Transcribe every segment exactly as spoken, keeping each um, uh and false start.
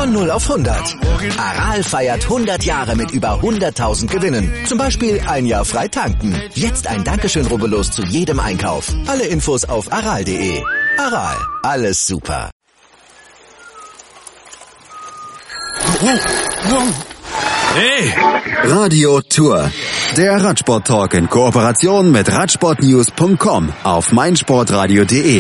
Von null auf hundert. Aral feiert hundert Jahre mit über hunderttausend Gewinnen. Zum Beispiel ein Jahr frei tanken. Jetzt ein Dankeschön, rubbellos zu jedem Einkauf. Alle Infos auf aral punkt de. Aral, alles super. Hey! Radio Tour. Der Radsport-Talk in Kooperation mit radsportnews punkt com auf meinsportradio punkt de.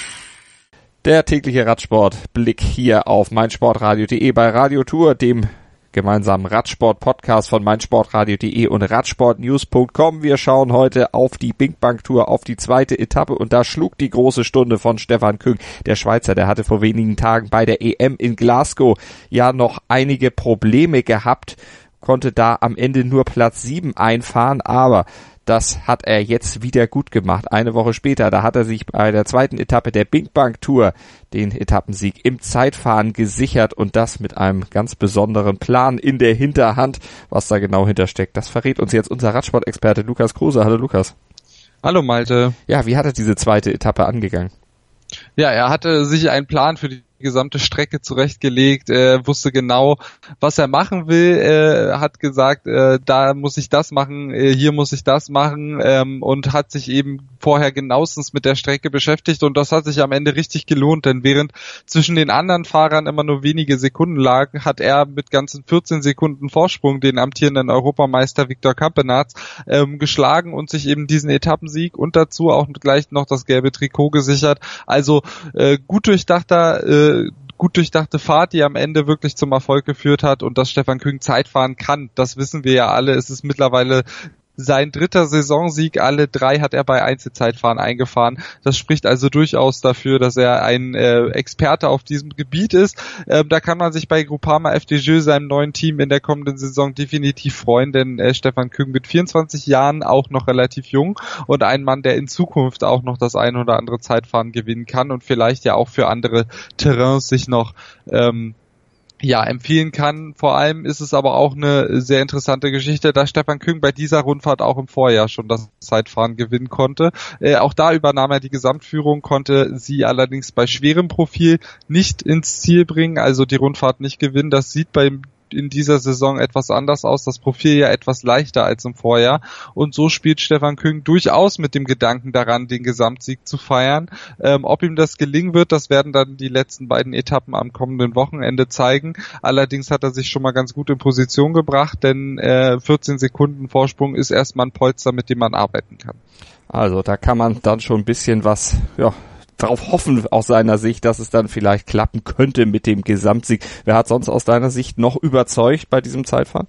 Der tägliche Radsportblick hier auf meinsportradio punkt de bei Radio Tour, dem gemeinsamen Radsport-Podcast von meinsportradio punkt de und radsportnews punkt com. Wir schauen heute auf die Bing Bang Tour, auf die zweite Etappe, und da schlug die große Stunde von Stefan Küng. Der Schweizer, der hatte vor wenigen Tagen bei der E M in Glasgow ja noch einige Probleme gehabt, konnte da am Ende nur Platz sieben einfahren, aber das hat er jetzt wieder gut gemacht. Eine Woche später, da hat er sich bei der zweiten Etappe der Bing Bang Tour den Etappensieg im Zeitfahren gesichert, und das mit einem ganz besonderen Plan in der Hinterhand. Was da genau hintersteckt, das verrät uns jetzt unser Radsport-Experte Lukas Kruse. Hallo Lukas. Hallo Malte. Ja, wie hat er diese zweite Etappe angegangen? Ja, er hatte sich einen Plan für die gesamte Strecke zurechtgelegt, er wusste genau, was er machen will, er hat gesagt, äh, da muss ich das machen, äh, hier muss ich das machen, ähm, und hat sich eben vorher genauestens mit der Strecke beschäftigt, und das hat sich am Ende richtig gelohnt, denn während zwischen den anderen Fahrern immer nur wenige Sekunden lagen, hat er mit ganzen vierzehn Sekunden Vorsprung den amtierenden Europameister Victor Campenaerts ähm, geschlagen und sich eben diesen Etappensieg und dazu auch gleich noch das gelbe Trikot gesichert. Also äh, gut durchdachter äh, gut durchdachte Fahrt, die am Ende wirklich zum Erfolg geführt hat, und dass Stefan Küng Zeitfahren kann, das wissen wir ja alle. Es ist mittlerweile sein dritter Saisonsieg, alle drei hat er bei Einzelzeitfahren eingefahren. Das spricht also durchaus dafür, dass er ein äh, Experte auf diesem Gebiet ist. Ähm, da kann man sich bei Groupama F D J, seinem neuen Team, in der kommenden Saison definitiv freuen, denn äh, Stefan Küng mit vierundzwanzig Jahren auch noch relativ jung und ein Mann, der in Zukunft auch noch das ein oder andere Zeitfahren gewinnen kann und vielleicht ja auch für andere Terrains sich noch ähm, ja, empfehlen kann. Vor allem ist es aber auch eine sehr interessante Geschichte, da Stefan Küng bei dieser Rundfahrt auch im Vorjahr schon das Zeitfahren gewinnen konnte. Äh, auch da übernahm er die Gesamtführung, konnte sie allerdings bei schwerem Profil nicht ins Ziel bringen, also die Rundfahrt nicht gewinnen. Das sieht beim in dieser Saison etwas anders aus, das Profil ja etwas leichter als im Vorjahr, und so spielt Stefan Küng durchaus mit dem Gedanken daran, den Gesamtsieg zu feiern. Ähm, ob ihm das gelingen wird, das werden dann die letzten beiden Etappen am kommenden Wochenende zeigen. Allerdings hat er sich schon mal ganz gut in Position gebracht, denn äh, vierzehn Sekunden Vorsprung ist erstmal ein Polster, mit dem man arbeiten kann. Also da kann man dann schon ein bisschen was, ja, darauf hoffen aus seiner Sicht, dass es dann vielleicht klappen könnte mit dem Gesamtsieg. Wer hat sonst aus deiner Sicht noch überzeugt bei diesem Zeitfahren?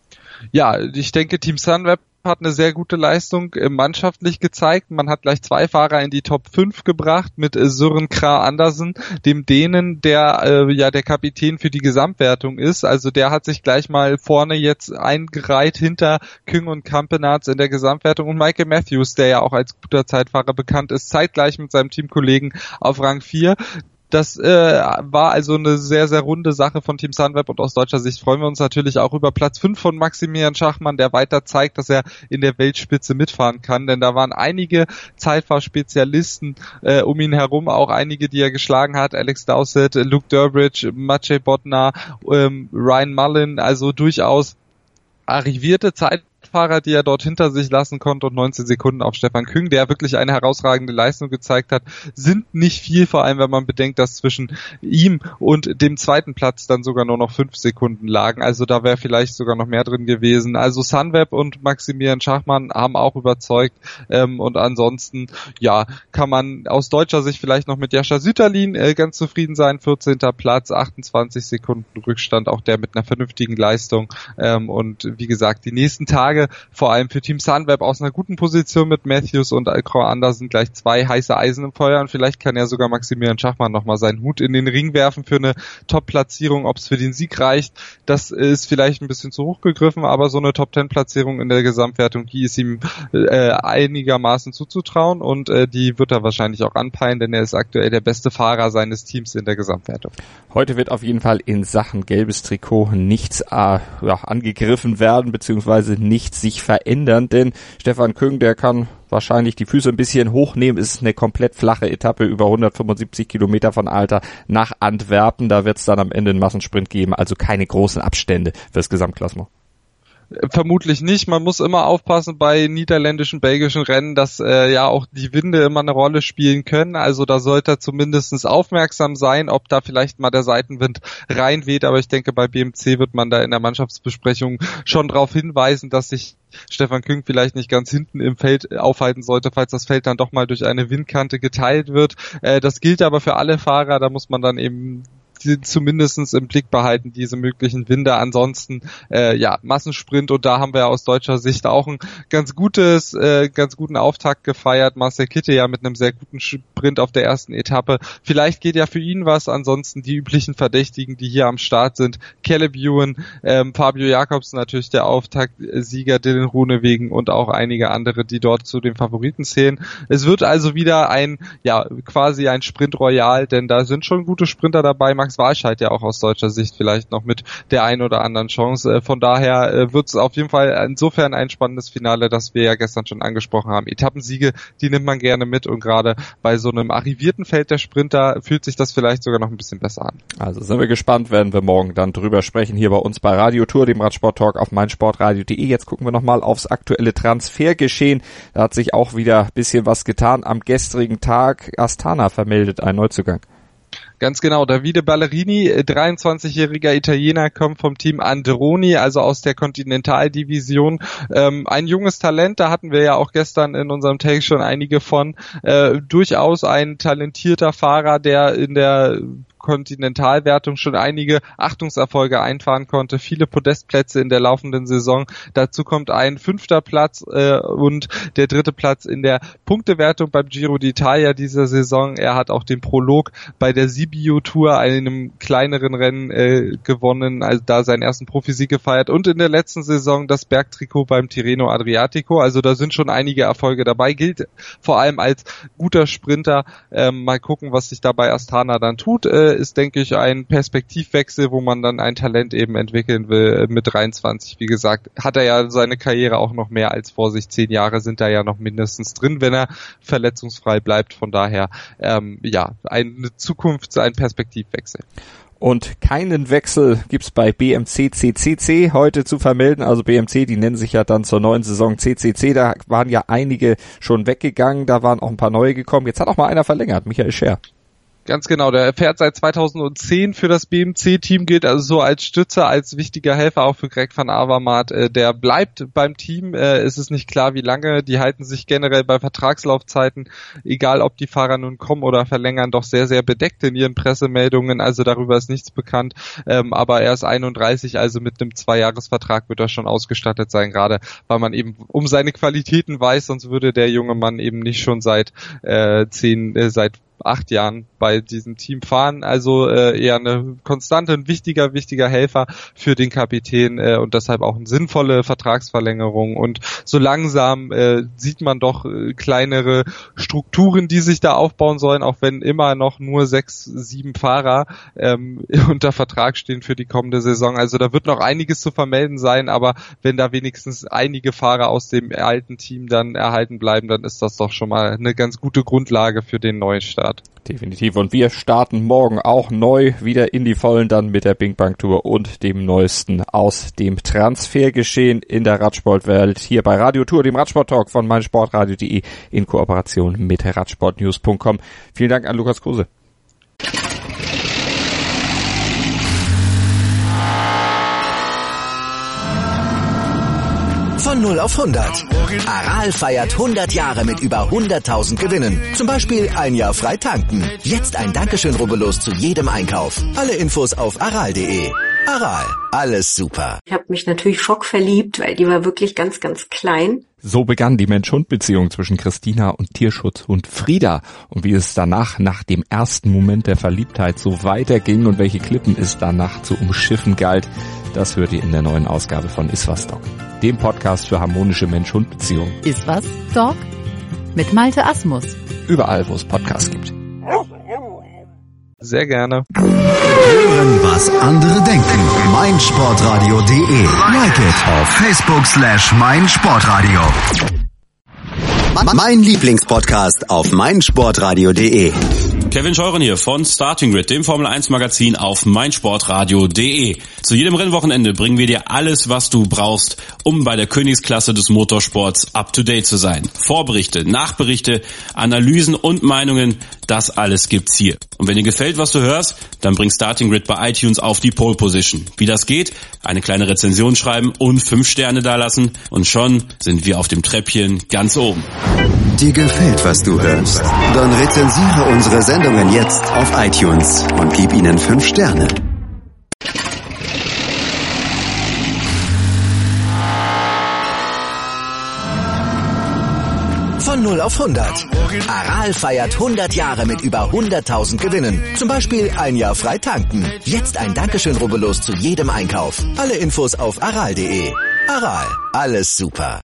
Ja, ich denke, Team Sunweb hat eine sehr gute Leistung äh, mannschaftlich gezeigt. Man hat gleich zwei Fahrer in die Top fünf gebracht mit äh, Søren Kragh Andersen, dem Dänen, der äh, ja der Kapitän für die Gesamtwertung ist. Also der hat sich gleich mal vorne jetzt eingereiht hinter Küng und Campenaerts in der Gesamtwertung, und Michael Matthews, der ja auch als guter Zeitfahrer bekannt ist, zeitgleich mit seinem Teamkollegen auf Rang vier. Das äh, war also eine sehr, sehr runde Sache von Team Sunweb, und aus deutscher Sicht freuen wir uns natürlich auch über Platz fünf von Maximilian Schachmann, der weiter zeigt, dass er in der Weltspitze mitfahren kann, denn da waren einige Zeitfahrspezialisten äh, um ihn herum, auch einige, die er geschlagen hat, Alex Dowsett, Luke Durbridge, Maciej Bodnar, ähm, Ryan Mullen, also durchaus arrivierte Zeit Fahrer, die er dort hinter sich lassen konnte, und neunzehn Sekunden auf Stefan Küng, der wirklich eine herausragende Leistung gezeigt hat, sind nicht viel, vor allem wenn man bedenkt, dass zwischen ihm und dem zweiten Platz dann sogar nur noch fünf Sekunden lagen, also da wäre vielleicht sogar noch mehr drin gewesen. Also Sunweb und Maximilian Schachmann haben auch überzeugt, ähm, und ansonsten, ja, kann man aus deutscher Sicht vielleicht noch mit Jascha Süterlin äh, ganz zufrieden sein, vierzehnter Platz, achtundzwanzig Sekunden Rückstand, auch der mit einer vernünftigen Leistung, ähm, und wie gesagt, die nächsten Tage vor allem für Team Sunweb aus einer guten Position mit Matthews und Kragh Andersen gleich zwei heiße Eisen im Feuer, und vielleicht kann ja sogar Maximilian Schachmann nochmal seinen Hut in den Ring werfen für eine Top-Platzierung. Ob es für den Sieg reicht, das ist vielleicht ein bisschen zu hoch gegriffen, aber so eine Top-zehn-Platzierung in der Gesamtwertung, die ist ihm äh, einigermaßen zuzutrauen, und äh, die wird er wahrscheinlich auch anpeilen, denn er ist aktuell der beste Fahrer seines Teams in der Gesamtwertung. Heute wird auf jeden Fall in Sachen gelbes Trikot nichts äh, ja, angegriffen werden, beziehungsweise nichts nichts sich verändern, denn Stefan Küng, der kann wahrscheinlich die Füße ein bisschen hochnehmen. Es ist eine komplett flache Etappe über hundertfünfundsiebzig Kilometer von Alter nach Antwerpen. Da wird es dann am Ende einen Massensprint geben, also keine großen Abstände fürs Gesamtklassement. Vermutlich nicht. Man muss immer aufpassen bei niederländischen, belgischen Rennen, dass äh, ja auch die Winde immer eine Rolle spielen können. Also da sollte er zumindest aufmerksam sein, ob da vielleicht mal der Seitenwind reinweht. Aber ich denke, bei B M C wird man da in der Mannschaftsbesprechung schon darauf hinweisen, dass sich Stefan Küng vielleicht nicht ganz hinten im Feld aufhalten sollte, falls das Feld dann doch mal durch eine Windkante geteilt wird. Äh, das gilt aber für alle Fahrer. Da muss man dann eben die zumindestens im Blick behalten, diese möglichen Winde. Ansonsten, äh, ja, Massensprint, und da haben wir aus deutscher Sicht auch ein ganz gutes, äh, ganz guten Auftakt gefeiert. Marcel Kittel ja mit einem sehr guten Sprint auf der ersten Etappe. Vielleicht geht ja für ihn was, ansonsten die üblichen Verdächtigen, die hier am Start sind. Caleb Ewan, ähm, Fabio Jakobsen natürlich der Auftaktsieger, Dylan Groenewegen und auch einige andere, die dort zu den Favoriten zählen. Es wird also wieder ein, ja, quasi ein Sprint Royal, denn da sind schon gute Sprinter dabei. Max Walscheid ja auch aus deutscher Sicht vielleicht noch mit der ein oder anderen Chance. Von daher wird es auf jeden Fall insofern ein spannendes Finale, das wir ja gestern schon angesprochen haben. Etappensiege, die nimmt man gerne mit, und gerade bei so einem arrivierten Feld der Sprinter fühlt sich das vielleicht sogar noch ein bisschen besser an. Also sind wir gespannt, werden wir morgen dann drüber sprechen, hier bei uns bei Radio Tour, dem Radsport-Talk auf meinsportradio punkt de. Jetzt gucken wir nochmal aufs aktuelle Transfergeschehen. Da hat sich auch wieder ein bisschen was getan. Am gestrigen Tag Astana vermeldet einen Neuzugang. Ganz genau, Davide Ballerini, dreiundzwanzigjähriger Italiener, kommt vom Team Androni, also aus der Kontinentaldivision. Ähm, ein junges Talent, da hatten wir ja auch gestern in unserem Take schon einige von. Äh, durchaus ein talentierter Fahrer, der in der Kontinentalwertung schon einige Achtungserfolge einfahren konnte, viele Podestplätze in der laufenden Saison. Dazu kommt ein fünfter Platz äh, und der dritte Platz in der Punktewertung beim Giro d'Italia dieser Saison. Er hat auch den Prolog bei der Sibiu Tour, einem kleineren Rennen, äh, gewonnen, also da seinen ersten Profisieg gefeiert, und in der letzten Saison das Bergtrikot beim Tirreno Adriatico. Also da sind schon einige Erfolge dabei, gilt vor allem als guter Sprinter. Ähm, mal gucken, was sich da bei Astana dann tut. Äh, ist, denke ich, ein Perspektivwechsel, wo man dann ein Talent eben entwickeln will. Mit dreiundzwanzig, wie gesagt, hat er ja seine Karriere auch noch mehr als vor sich. Zehn Jahre sind da ja noch mindestens drin, wenn er verletzungsfrei bleibt. Von daher, ähm, ja, eine Zukunft, ein Perspektivwechsel. Und keinen Wechsel gibt's bei B M C C C C heute zu vermelden. Also B M C, die nennen sich ja dann zur neuen Saison C C C. Da waren ja einige schon weggegangen, da waren auch ein paar neue gekommen. Jetzt hat auch mal einer verlängert, Michael Scher. Ganz genau, der fährt seit zweitausendzehn für das B M C-Team, gilt also so als Stützer, als wichtiger Helfer auch für Greg van Avermaet. Der bleibt beim Team, es ist nicht klar, wie lange. Die halten sich generell bei Vertragslaufzeiten, egal ob die Fahrer nun kommen oder verlängern, doch sehr, sehr bedeckt in ihren Pressemeldungen, also darüber ist nichts bekannt. Aber er ist einunddreißig, also mit einem Zweijahresvertrag wird er schon ausgestattet sein, gerade weil man eben um seine Qualitäten weiß, sonst würde der junge Mann eben nicht schon seit äh, zehn, äh, seit acht Jahren bei diesem Team fahren, also äh, eher eine konstante, ein wichtiger, wichtiger Helfer für den Kapitän äh, und deshalb auch eine sinnvolle Vertragsverlängerung, und so langsam äh, sieht man doch äh, kleinere Strukturen, die sich da aufbauen sollen, auch wenn immer noch nur sechs, sieben Fahrer ähm, unter Vertrag stehen für die kommende Saison, also da wird noch einiges zu vermelden sein, aber wenn da wenigstens einige Fahrer aus dem alten Team dann erhalten bleiben, dann ist das doch schon mal eine ganz gute Grundlage für den neuen Start. Definitiv. Und wir starten morgen auch neu wieder in die Vollen, dann mit der Bing Bang Tour und dem Neuesten aus dem Transfergeschehen in der Radsportwelt hier bei Radio Tour, dem Radsport-Talk von meinsportradio punkt de in Kooperation mit radsportnews punkt com. Vielen Dank an Lukas Kruse. Von null auf hundert. Aral feiert hundert Jahre mit über hunderttausend Gewinnen. Zum Beispiel ein Jahr frei tanken. Jetzt ein Dankeschön, rubbellos zu jedem Einkauf. Alle Infos auf aral punkt de. Aral, alles super. Ich habe mich natürlich schockverliebt, weil die war wirklich ganz, ganz klein. So begann die Mensch-Hund-Beziehung zwischen Christina und Tierschutzhund Frieda. Und wie es danach, nach dem ersten Moment der Verliebtheit, so weiterging und welche Klippen es danach zu umschiffen galt, das hört ihr in der neuen Ausgabe von Iswas Dog, dem Podcast für harmonische Mensch-Hund-Beziehungen. Iswas Dog mit Malte Asmus. Überall, wo es Podcasts gibt. Sehr gerne. Hören, was andere denken. meinsportradio punkt de. Like it auf Facebook slash meinsportradio. Mein Lieblingspodcast auf meinsportradio punkt de. Kevin Scheuren hier von Starting Grid, dem Formel eins Magazin auf meinsportradio punkt de. Zu jedem Rennwochenende bringen wir dir alles, was du brauchst, um bei der Königsklasse des Motorsports up to date zu sein. Vorberichte, Nachberichte, Analysen und Meinungen, das alles gibt's hier. Und wenn dir gefällt, was du hörst, dann bring Starting Grid bei iTunes auf die Pole Position. Wie das geht? Eine kleine Rezension schreiben und fünf Sterne dalassen und schon sind wir auf dem Treppchen ganz oben. Dir gefällt, was du hörst? Dann rezensiere unsere Sendungen jetzt auf iTunes und gib ihnen fünf Sterne. Von null auf hundert. Aral feiert hundert Jahre mit über hunderttausend Gewinnen. Zum Beispiel ein Jahr frei tanken. Jetzt ein Dankeschön, rubbellos zu jedem Einkauf. Alle Infos auf aral punkt de. Aral, alles super.